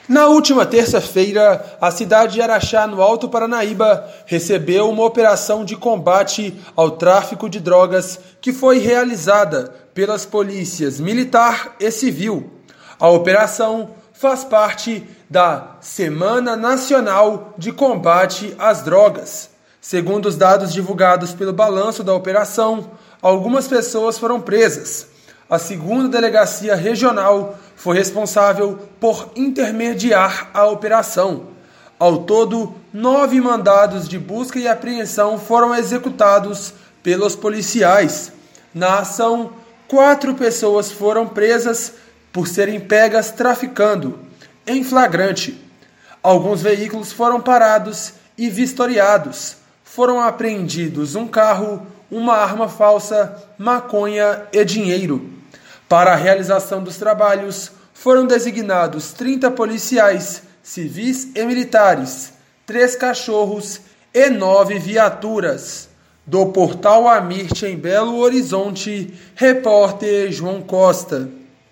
Na última terça-feira, a cidade de Araxá, no Alto Paranaíba, recebeu uma operação de combate ao tráfico de drogas que foi realizada pelas polícias militar e civil. A operação faz parte da Semana Nacional de Combate às Drogas. Segundo os dados divulgados pelo balanço da operação, algumas pessoas foram presas. A segunda delegacia regional foi responsável por intermediar a operação. Ao todo, 9 mandados de busca e apreensão foram executados pelos policiais. Na ação, 4 pessoas foram presas por serem pegas traficando, em flagrante. Alguns veículos foram parados e vistoriados. Foram apreendidos um carro, uma arma falsa, maconha e dinheiro. Para a realização dos trabalhos, foram designados 30 policiais, civis e militares, 3 cachorros e 9 viaturas. Do Portal Amirte, em Belo Horizonte, repórter João Costa.